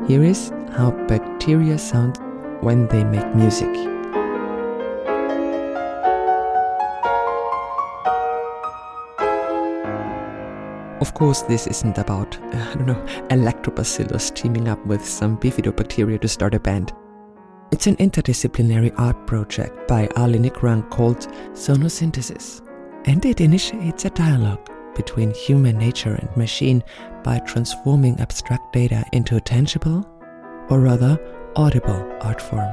Here is how bacteria sound when they make music. Of course, this isn't about, a lactobacillus teaming up with some bifidobacteria to start a band. It's an interdisciplinary art project by Ali Nikrang called Sonosynthesis, and it initiates a dialogue between human nature and machine by transforming abstract data into a tangible, or rather audible, art form.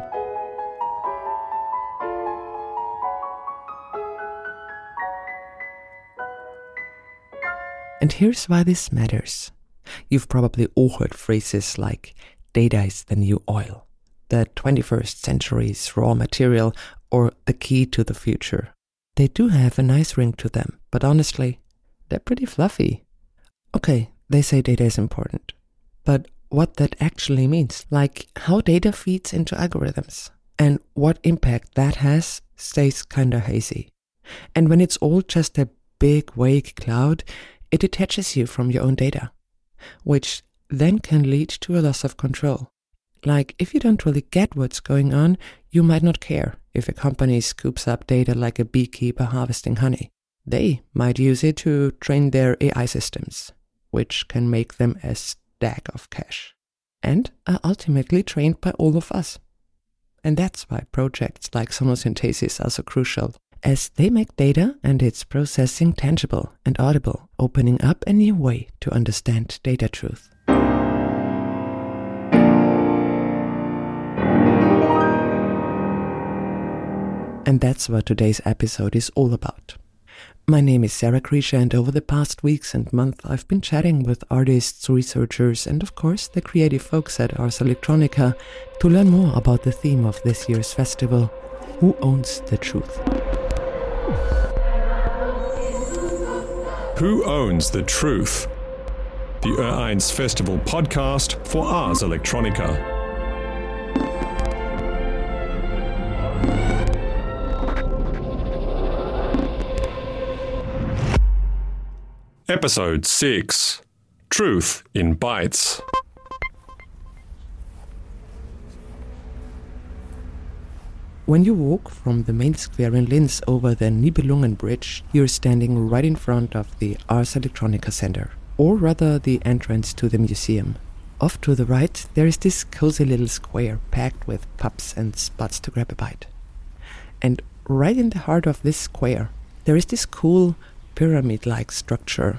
And here's why this matters. You've probably all heard phrases like, data is the new oil, the 21st century's raw material, or the key to the future. They do have a nice ring to them, but honestly, they're pretty fluffy. Okay, they say data is important, but what that actually means, like how data feeds into algorithms, and what impact that has, stays kinda hazy. And when it's all just a big vague cloud, it detaches you from your own data, which then can lead to a loss of control. Like, if you don't really get what's going on, you might not care if a company scoops up data like a beekeeper harvesting honey. They might use it to train their AI systems, which can make them a stack of cash, and are ultimately trained by all of us. And that's why projects like Sonosynthesis are so crucial, as they make data and its processing tangible and audible, opening up a new way to understand data truth. And that's what today's episode is all about. My name is Sarah Krischer, and over the past weeks and month I've been chatting with artists, researchers, and of course the creative folks at Ars Electronica to learn more about the theme of this year's festival, Who Owns the Truth? Who Owns the Truth? The Ö1 Festival podcast for Ars Electronica. Episode 6. Truth in Bytes. When you walk from the main square in Linz over the Nibelungen Bridge, you're standing right in front of the Ars Electronica Center, or rather the entrance to the museum. Off to the right, there is this cozy little square packed with pups and spots to grab a bite. And right in the heart of this square, there is this cool pyramid-like structure,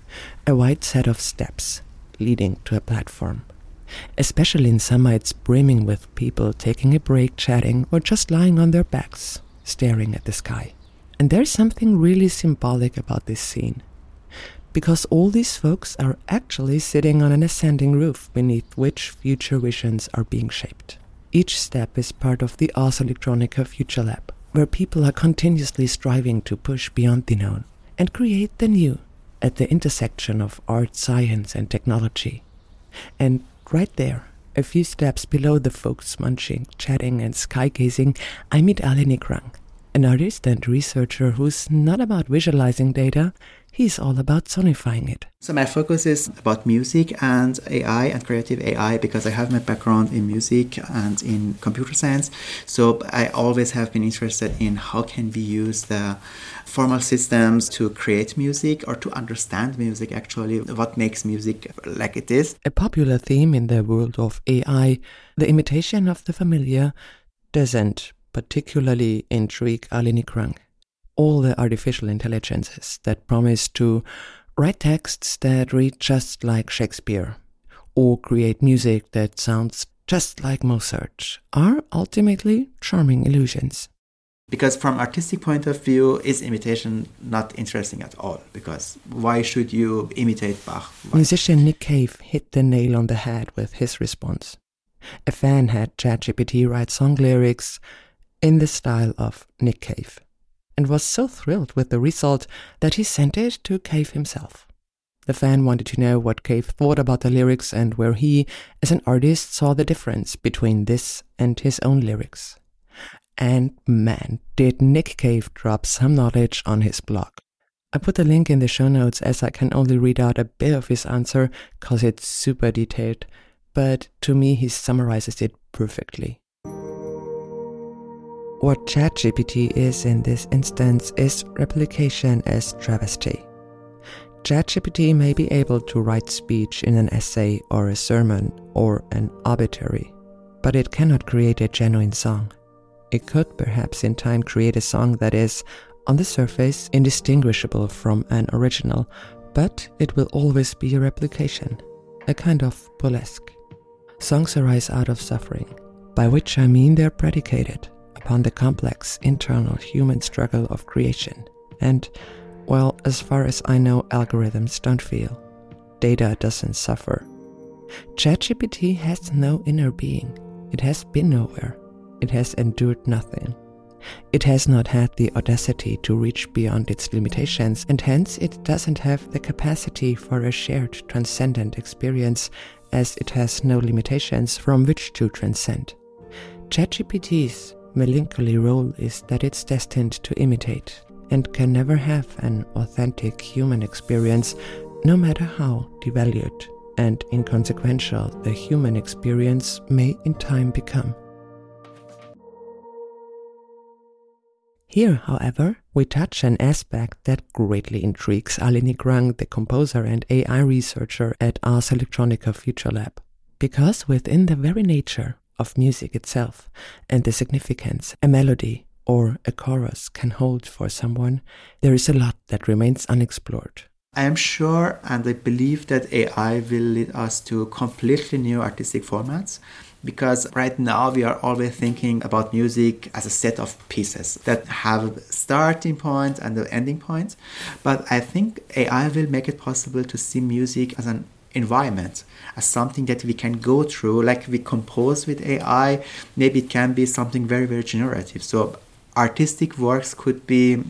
a wide set of steps leading to a platform. Especially in summer, it's brimming with people taking a break, chatting, or just lying on their backs, staring at the sky. And there's something really symbolic about this scene, because all these folks are actually sitting on an ascending roof beneath which future visions are being shaped. Each step is part of the Ars Electronica Future Lab, where people are continuously striving to push beyond the known and create the new at the intersection of art, science, and technology. And right there, a few steps below the folks munching, chatting, and sky-gazing, I meet Ali Nikrang, an artist and researcher who's not about visualizing data, he's all about sonifying it. So my focus is about music and AI and creative AI, because I have my background in music and in computer science. So I always have been interested in how can we use the formal systems to create music, or to understand music actually, what makes music like it is. A popular theme in the world of AI, the imitation of the familiar, doesn't particularly intrigue Ali Nikrang. All the artificial intelligences that promise to write texts that read just like Shakespeare, or create music that sounds just like Mozart, are ultimately charming illusions. Because from artistic point of view, is imitation not interesting at all? Because why should you imitate Bach? Musician Nick Cave hit the nail on the head with his response. A fan had ChatGPT write song lyrics in the style of Nick Cave, and was so thrilled with the result that he sent it to Cave himself. The fan wanted to know what Cave thought about the lyrics and where he, as an artist, saw the difference between this and his own lyrics. And man, did Nick Cave drop some knowledge on his blog. I put the link in the show notes, as I can only read out a bit of his answer, cause it's super detailed, but to me he summarizes it perfectly. What ChatGPT is in this instance is replication as travesty. ChatGPT may be able to write speech in an essay or a sermon or an obituary, but it cannot create a genuine song. It could perhaps in time create a song that is, on the surface, indistinguishable from an original, but it will always be a replication, a kind of burlesque. Songs arise out of suffering, by which I mean they're predicated upon the complex internal human struggle of creation. And, well, as far as I know, algorithms don't feel. Data doesn't suffer. ChatGPT has no inner being. It has been nowhere. It has endured nothing. It has not had the audacity to reach beyond its limitations, and hence it doesn't have the capacity for a shared transcendent experience, as it has no limitations from which to transcend. ChatGPT's melancholy role is that it's destined to imitate and can never have an authentic human experience, no matter how devalued and inconsequential the human experience may in time become. Here, however, we touch an aspect that greatly intrigues Ali Nigrang, the composer and AI researcher at Ars Electronica Future Lab, because within the very nature of music itself and the significance a melody or a chorus can hold for someone, there is a lot that remains unexplored. I am sure and I believe that AI will lead us to completely new artistic formats, because right now we are always thinking about music as a set of pieces that have a starting point and an ending point. But I think AI will make it possible to see music as an environment, as something that we can go through, like we compose with AI. Maybe it can be something very, very generative. So artistic works could be,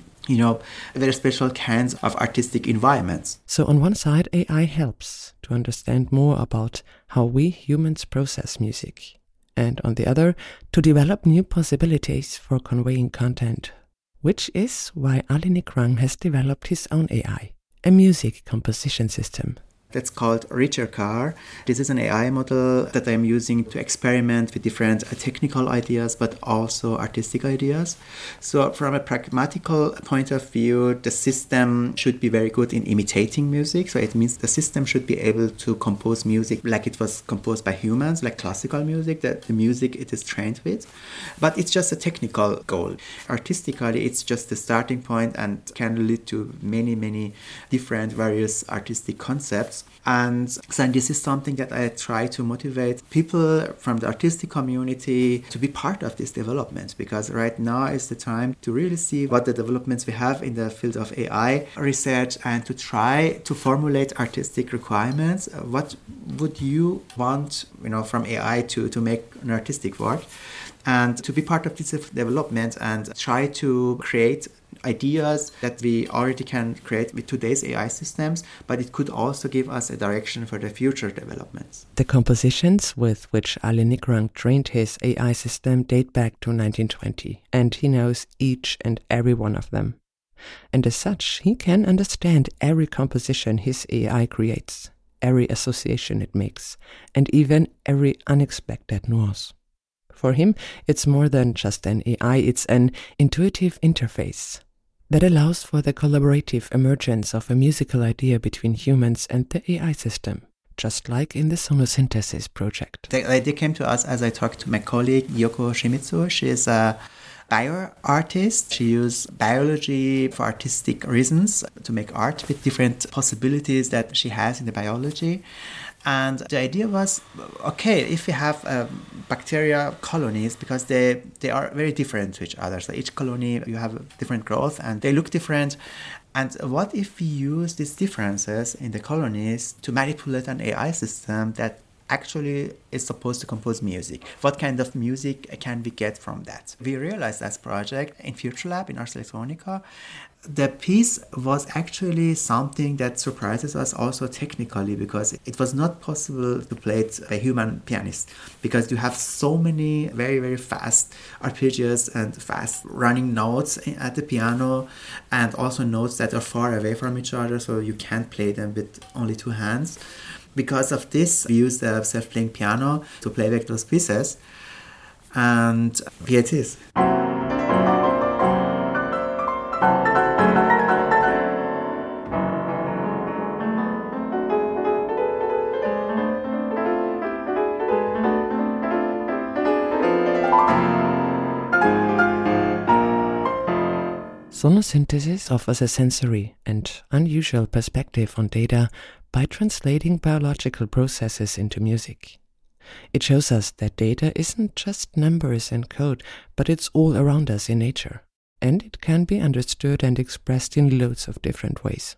very special kinds of artistic environments. So on one side, AI helps to understand more about how we humans process music, and on the other, to develop new possibilities for conveying content, which is why Ali Nigrang has developed his own AI, a music composition system. That's called RicherCar. This is an AI model that I'm using to experiment with different technical ideas, but also artistic ideas. So from a pragmatical point of view, the system should be very good in imitating music. So it means the system should be able to compose music like it was composed by humans, like classical music, the music it is trained with. But it's just a technical goal. Artistically, it's just the starting point and can lead to many, many different various artistic concepts. And so this is something that I try to motivate people from the artistic community to be part of this development, because right now is the time to really see what the developments we have in the field of AI research and to try to formulate artistic requirements. What would you want, from AI to make an artistic work? And to be part of this development and try to create ideas that we already can create with today's AI systems, but it could also give us a direction for the future developments. The compositions with which Ali Nigrang trained his AI system date back to 1920, and he knows each and every one of them. And as such, he can understand every composition his AI creates, every association it makes, and even every unexpected nuance. For him, it's more than just an AI, it's an intuitive interface that allows for the collaborative emergence of a musical idea between humans and the AI system, just like in the Sonosynthesis project. The idea came to us as I talked to my colleague Yoko Shimizu. She is a bioartist. She used biology for artistic reasons to make art with different possibilities that she has in the biology. And the idea was, okay, if we have bacteria colonies, because they are very different to each other. So each colony, you have different growth and they look different. And what if we use these differences in the colonies to manipulate an AI system that actually is supposed to compose music? What kind of music can we get from that? We realized that project in Future Lab in Ars Electronica. The piece was actually something that surprises us also technically, because it was not possible to play it by a human pianist, because you have so many very, very fast arpeggios and fast running notes at the piano, and also notes that are far away from each other, so you can't play them with only two hands. Because of this, we used the self-playing piano to play back those pieces, and here it is. Sonosynthesis offers a sensory and unusual perspective on data by translating biological processes into music. It shows us that data isn't just numbers and code, but it's all around us in nature, and it can be understood and expressed in loads of different ways.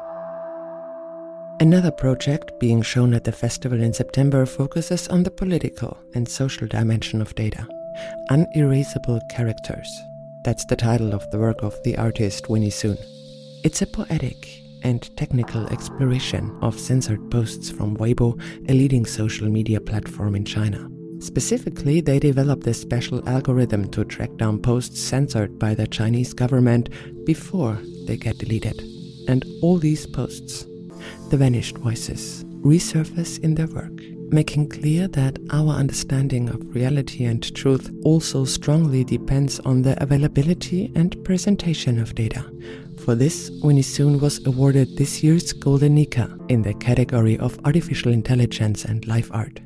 Another project being shown at the festival in September focuses on the political and social dimension of data, unerasable characters. That's the title of the work of the artist Winnie Sun. It's a poetic and technical exploration of censored posts from Weibo, a leading social media platform in China. Specifically, they developed a special algorithm to track down posts censored by the Chinese government before they get deleted. And all these posts, the vanished voices, resurface in their work, making clear that our understanding of reality and truth also strongly depends on the availability and presentation of data. For this, Winnie Sun was awarded this year's Golden Nika in the category of Artificial Intelligence and Live Art.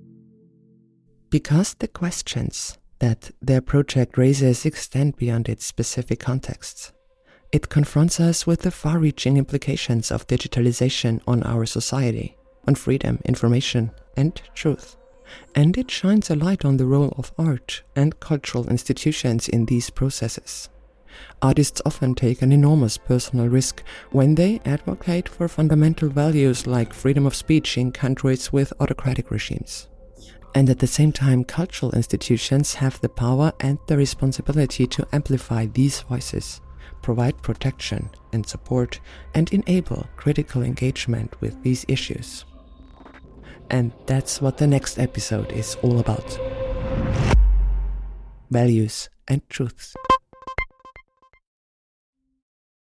Because the questions that their project raises extend beyond its specific contexts, it confronts us with the far-reaching implications of digitalization on our society, on freedom, information, and truth. And it shines a light on the role of art and cultural institutions in these processes. Artists often take an enormous personal risk when they advocate for fundamental values like freedom of speech in countries with autocratic regimes. And at the same time, cultural institutions have the power and the responsibility to amplify these voices, provide protection and support, and enable critical engagement with these issues. And that's what the next episode is all about. Values and truths.